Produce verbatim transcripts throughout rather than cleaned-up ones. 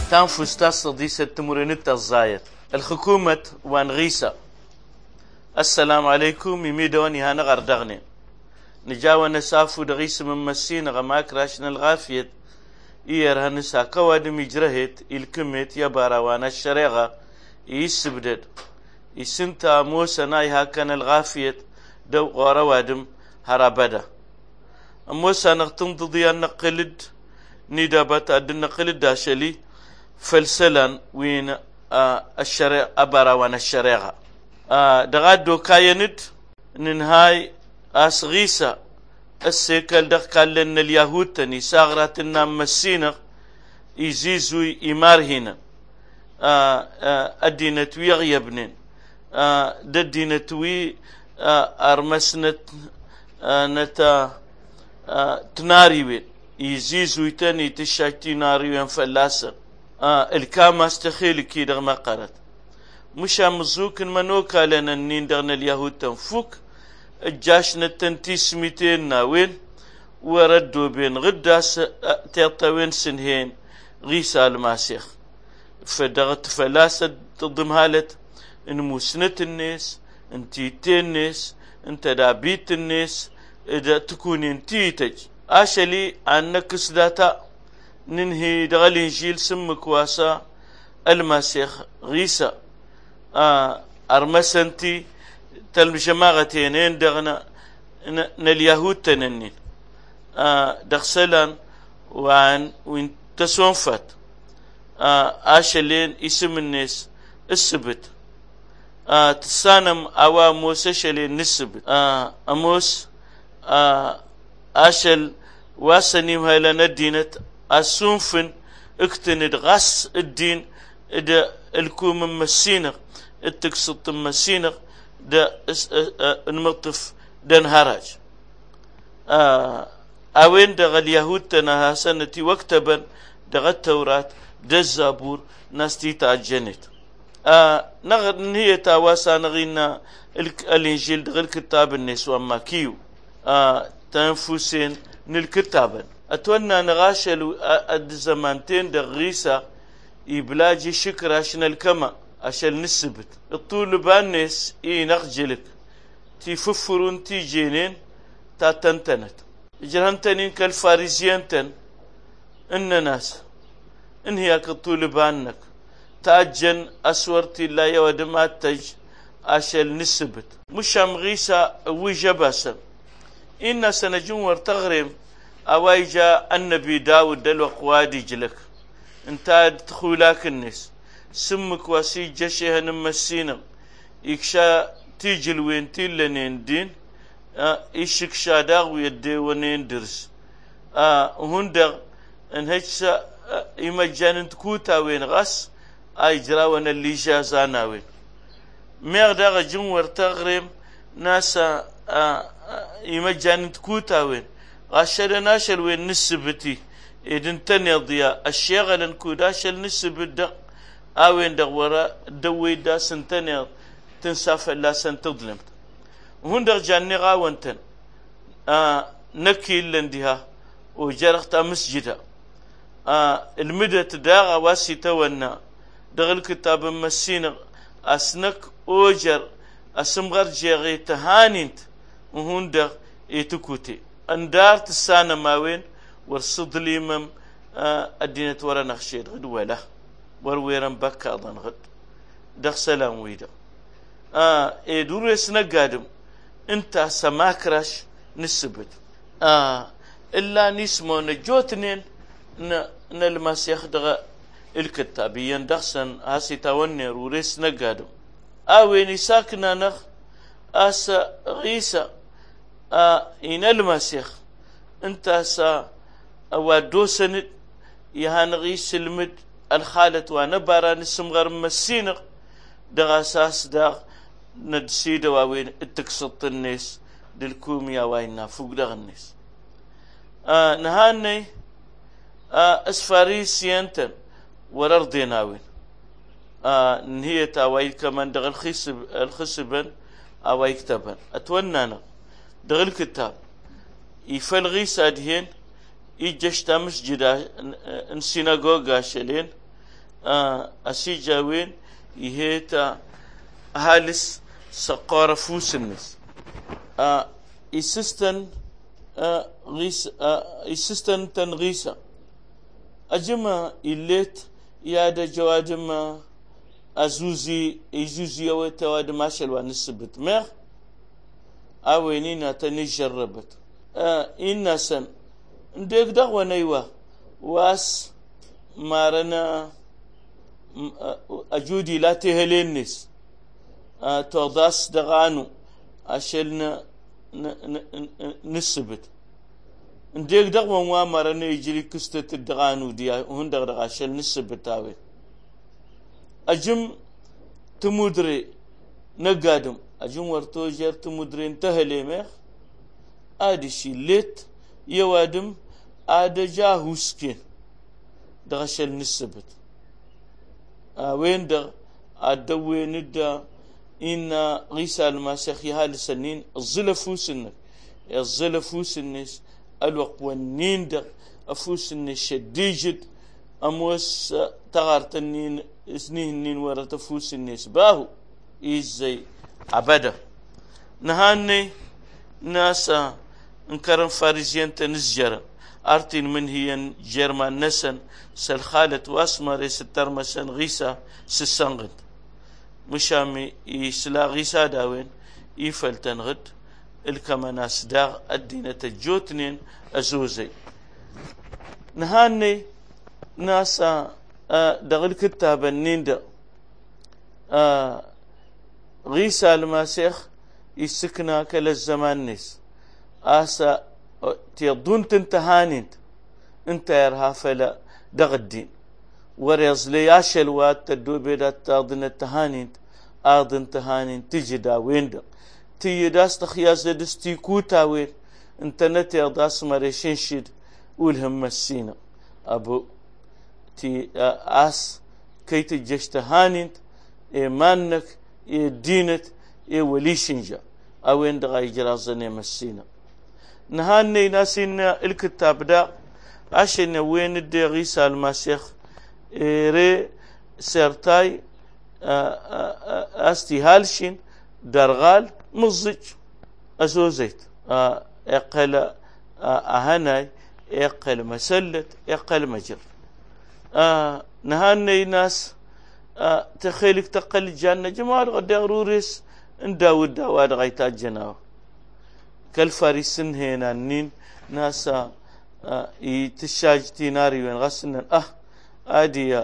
تنفس تصدي ستمرنت الزايد الحكومة وانغيسا. السلام عليكم يميدوني هانا غردغني نجاوة نسافو دغيس من مسين غماك راشنا الغافيت إير هنسا قوادم يجرهت الكميت يبارا وانا الشريغة يسبدد يسنتا موسى نايها كان الغافيت دو غوروادم هرابدا موسى نغتم ضدي النقلد ندابت أد النقلد داشلي فلسلان وين آه الشريع أبارا وانا الشريغة آه دغادو كاينت ننهاي أسغيسا السيكل دق قال لنا اليهود تني ساغراتنا مسينة يزيزوي إمارهنا آه آه الدينتوي غيبنين آه ددينتوي آه أرمسنت آه نتا آه تناريوين يزيزوي تاني تشاكتي ناريوين فلاسا آه الكام استخيل كي دغ ما قرت مشا مزوك منوكا لنا النين دغنا اليهود تنفوك الجاشنا تنتيسميتين ناوين وردوا بين غداس تيطوين سنهين غيسا الماسيخ فدغت فلاسة تضم هالت ان موسنت الناس انتيتين الناس انت دابيت الناس اذا تكون انتيتج اشلي عنك سداتا ننهي دغل انجيل سمك واسا الماسيخ غيسا آه ارمسنتي تلمجماغتين دغنا ناليهود تننين آه دغسلان وعن وين تسونفت آه اشلين اسم الناس السبت آه تسانم اوا موسى شلين نسبت آه اموس آه اشل واسنيم هايلنا دينت السنفن اكتند غس الدين اذا الكوم مسينق التقسط مسينق دا المطف دن هراج آه اوين دا اليهود تنها سنتي وكتبا دا التوراة دا الزابور ناستي تاجنت آه نغر نهي تاواسا نغينا الانجيل دا الكتاب النسوان ماكيو آه تنفسين نالكتابا اتوانا نغاشلو الزمانتين دا غيسا يبلاجي شكر عشان الكما عشان نسبت الطول بانس اي نخجلك تففرون تي جينين تا تنتنت جرهنتنين كالفاريزيان تن ان ناس ان هيك الطول بانك تاجن اسورتي لا يودمات تج عشان نسبت مش غيسا وجباسا إن سنجون ورتغرم أوايجا النبي داود دلو قوادي جلك انت تخولاك الناس سمك واسي جشيها نمسينا إكشا تيجل وين تيلنين دين اه إيشك شاداغ ويدي ونين درس اه هندغ انهجسا اه إمجان تكوتا وين غس أي جراوان اللي جازانا وين ميغداغ جون ورتغرم ناسا اه يمجان تكوتا وين غاشل ناشل وين نسبتي إذن تنيضيا الشيغل نكوداشل نسبت دق أوين دق ورا دوي دا سنتنيض تنساف لا سنتظلمت وهون دق جاني غاونتن آه نكي لندها وجرخت مسجدا آه المدة داغا واسي تونا دغل كتاب مسين أسنك أوجر أسمغر جيغي تهانينت وهون دغ يتكوتي اندار تسانا ماوين ورصد ليمم آه الدينة ورا نخشيد غد ولا ورويرن بكا اظن غد دغ سلام ويدا آه اي دورو يسنا قادم انت سماكرش نسبت آه الا نسمو نجوتنين ن نلمسيخ دغ الكتابيين دغسن هاسي تاوني روريس نقادم اويني ساكنا نخ اسا غيسا آه إن المسيخ أنت سا أودو سند يهانغي سلمد الخالة ونبارا نسمغر مسينق دغا ساس داغ ندسي دواوين التقسط الناس دلكوميا واينا فوق دغ الناس آه نهاني آه اسفاري سيانتن وررديناوين آه نهيتا واي كمان دغ الخسب الخسبن أو يكتبن أتونانا دغل كتاب يفلغي سادهين يجشتا مسجدا ان سيناغوغا شلين آه أسيجا وين يهيتا هالس سقارة فوسنس آه إسستن آه غيس آه إسستن تنغيسا أجمع إليت يادا جوادما أزوزي إزوزي أو تواد ماشل ونسبت مر أوينينا تنجربت آه إنا سن نديك دغوا نيوا واس مارنا أجودي لا تهلينس آه توضاس دغانو أشلنا نسبت نديك دغوا ما مارنا يجري كستة الدغانو دي هون دغ أشل نسبت تاوي أجم تمودري نقادم أجم ورتو جر تمودري انتهلي ميخ آدي شي ليت يوادم آدا جاهوسكين دغشل نسبت آه وين دغ آدا وين دا إن غيسى الماسخ يهال سنين الظلفوسنك الظلفوسنس الوق والنين دغ أفوسنس شديجد أموس تغارتنين اسنين ورا تفوس الناس باهو إزاي عبدا نهاني ناسا انكرم فارزيان تنزجر أرتين من هي جرمان نسن سلخالة واسمر سترمسن غيسا سسنغد مشامي يسلا غيسا داوين يفلتن غد الكما ناس داغ الدينة الجوتنين أزوزي نهاني ناسا آه دغل كتاب النيندا آه غيسا الماسيخ يسكنا كل الزمان نس آسا تيضون تنتهانينت انت يرها فلا دغ الدين وريز لياش الوات تدو بيدا تاضن التهانينت آضن تهانين تجدا ويندا تيداس تخياز دستي كوتا وين انت نتي اضاس مريشين شد ولهم مسينا ابو تي آس كي تجشت هانينت إيمانك إيه دينت إيه وليشنجا أوين دغا يجرازني مسينا نهاني ناسينا الكتاب دا عشان وين الدي غيسى المسيخ إيه ري سيرتاي أستي هالشين درغال مزج أزوزيت إقل أهناي إقل مسلت إقل مجر آه نهاني ناس آه تخيلك تقل الجنة جمال غدا غروريس ان داود داود غيتا جناو كالفارسن هنا نين ناسا آه يتشاج تيناري وين غسنا اه ادي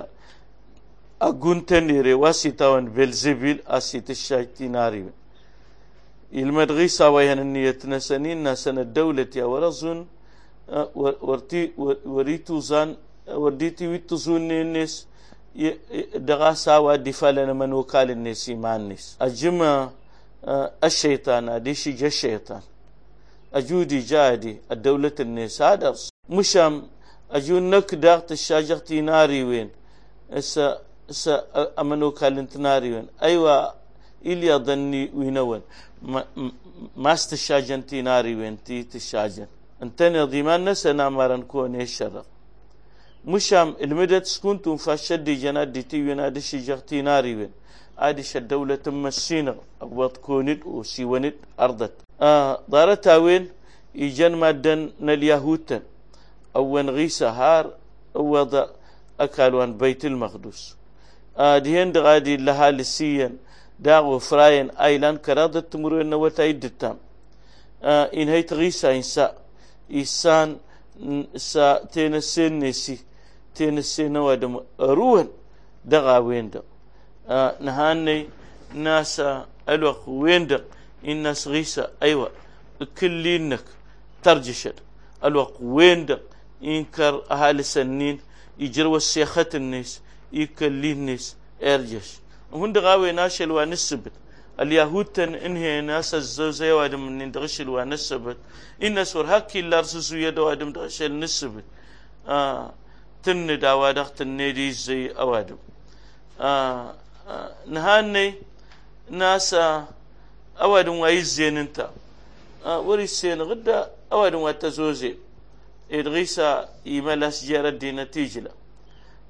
اقون تنيري واسيتاون بلزبيل اسي تشاج تيناري وين المدغيسا وين النية نسنين ناسنا الدولة يا ورزون آه ورتي وريتو زان وديتي ويتزون الناس دغاسا ودفالنا من وكال الناس مع الناس أجمع الشيطان أديشي جا الشيطان أجودي جادي الدولة الناس هذا مشام أجون نك داغت الشاجر تناري وين سا سا أمن وكال تناري وين أيوة إلي أظني وينون ما ما استشاجن تناري وين تي تشاجن انتني ضمان نسنا مرن كون الشرق مشام المدد سكنتم فاشدي جناد تي وين شجر تناري وين عادش الدولة مسينا أقوات كونت وسيونت أرضت آه دارتها وين يجن مادن اليهود أو غيسا هار وضع أكلوان بيت المقدس آه دهين دغادي لها لسيا داغو فراين أيلان كرادة تمرون وتايد التام آه إن هيت غيسا إنسا إنسان سا تنسين نسي تنسين ودم روان دغا ويندا آه نهاني ناسا الوق ويندا الناس غيسا أيوة كلينك ترجشت الوق ويندا إنكر أهالي سنين يجروا السياخة الناس يكلين الناس ارجش وهن دغاوي ناشل ونسبت اليهود تن إنهي ناس الزوزي وادم من دغشل ونسبت إن سور هكي لارسسو يدو وادم دغشل نسبت آه تن داوادق تنيدي زي أوادم آه آه نهاني ناس أوادم ويزين انت آه وريسين غدا أوادم واتزوزي إدغيسا يملاس جارة دي نتيجة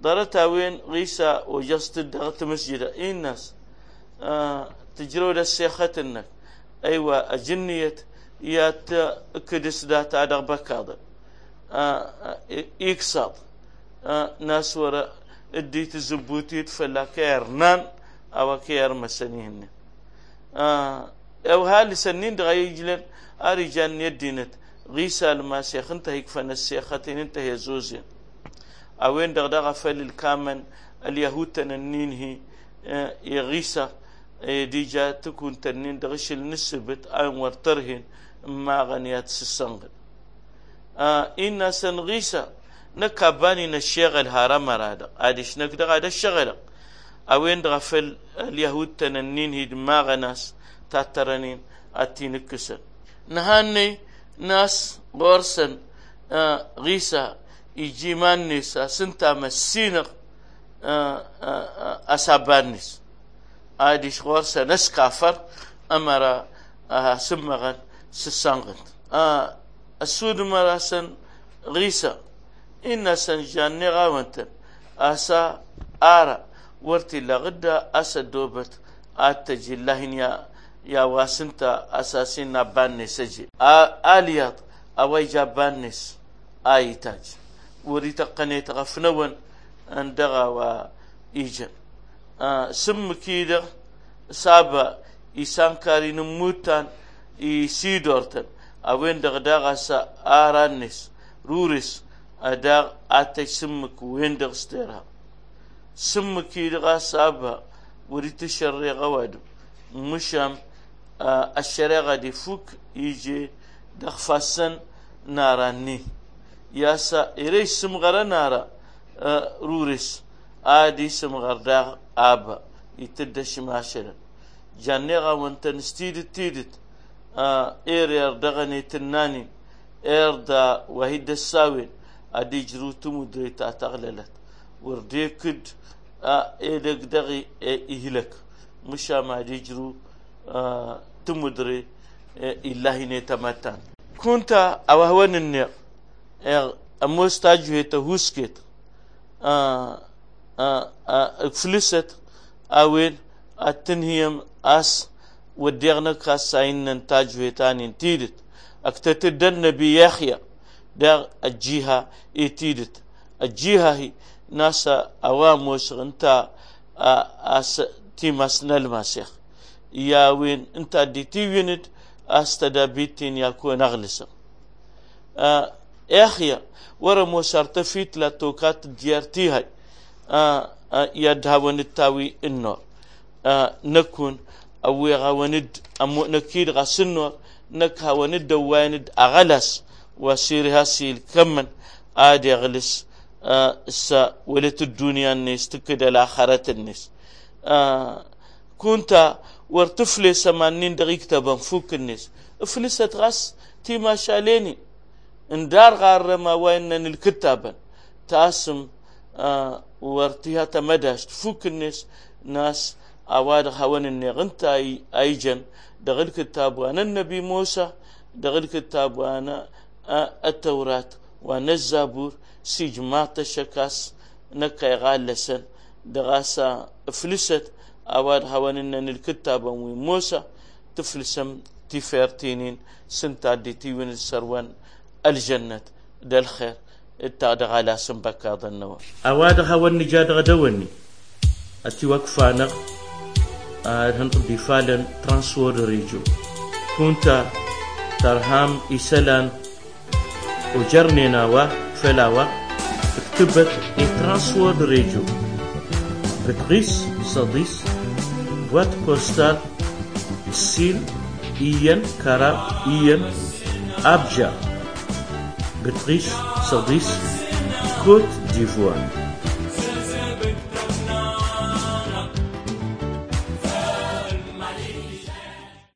ضرتها وين غيسا وجست الدغت مسجدة إيه الناس آه تجرود السيخة إنك أيوة أجنية يا كدس دات عدغ بكاضر آه إكساد آه ناس ورا اديت الزبوتيت فلا كيرنان أو كير مسنيهن آه أو هالي سنين دغاي يجلن أريجان يدينت غيسا لما سيخ انت هيك فن السيختين انت هي زوزين أوين دغدغ فل الكامن اليهود تننين هي آه يغيسا ديجا تكون تنين دغش النسبت أنور ترهن ما غنيات السنغل آه إنا سنغيسا نكاباني نشيغل هارم رادا عادش نقدر هذا الشغل أوين دغفل اليهود تننين هي دماغ ناس تاترنين أتين كسر نهاني ناس غورسن آه غيسا يجيمان نسا سنتا مسينق آه آه أسابانيس عادش غورسن نس كافر أمرا آه سمغن سسانغن آه السود مراسن غيسا إن سنجاني غاونتن أسا آرا ورتي لغدا أسا دوبت آتجي اللهن يا يا واسنتا أساسين نباني سجي آليات أوي جابانيس آيتاج وريتا قنيت غفنون اندغا وإيجن آه سم كيدا سابا إسان كاري نموتان إيسيدورتن أوين دغداغا سا آرانيس روريس أداغ آتي سمك وين دغستيرها سمك يدغا سابها وريت الشريغة غوادم مشام آه الشريغة دي فوك يجي دغفاسن ناراني ياسا إري سمغر نارا آه روريس آدي سمغر داغ آبا يتدش ماشرا جانيغا وانتن ستيدت تيدت آه إير دغني تناني إير دا وهيد الساوين أدي جروتو مدريتا تغللت وردي كد آه إيدك دغي إهلك مشا ما دي جرو آه تمدري آه إلهي نتمتان كنت أوهوان النير إير أموستاجه تهوسكت آه آه آه فلست أوين التنهيم أس وديغنا كاساين ننتاجه تاني تيدت اكتتد النبي يحيى دار الجهة إتيدت الجهة هي ناسا أواموس انتا أس تيماس نلماسيخ يا وين انت دي تيوينت أستدابيتين يكون أغلسا أه يحيى ورا موسارتفيت لتوكات ديارتيها أه أه يدها ونتاوي النور أه نكون أويغا وند أمو نكيد غسنور نكها وند واند أغلس وسيرها سيل كمن آدي أغلس آه سا ولت الدنيا الناس تكد الآخرة الناس آه كنت ورتفلي سمانين دقيقة تبان فوق الناس فلست غس تيما شاليني اندار غار ما وين الكتابا تاسم آه ورتيها تمداش فوق الناس ناس أواد خوان النغنت أي أيجن دغل كتاب وانا النبي موسى دغل كتاب وانا التوراة وانا الزبور سيجمات الشكاس نكا يغالسن دغاسا فلست أواد خوان النن الكتاب وموسى تفلسم تفيرتينين سنتا دي تيوين السروان الجنة دل خير التعدغ على سنبكا ظنوا أواد خوان نجاد غدوني أتي وقفانا هنقضي فعلا ترانسورد ريجو كنت ترهام إسلان وجرنينا وفلاوة اكتبت ترانسورد ريجو بتغيس صديس بوات بوستال سيل إيان كاراب إيان أبجا بتغيس صديس كوت ديفوار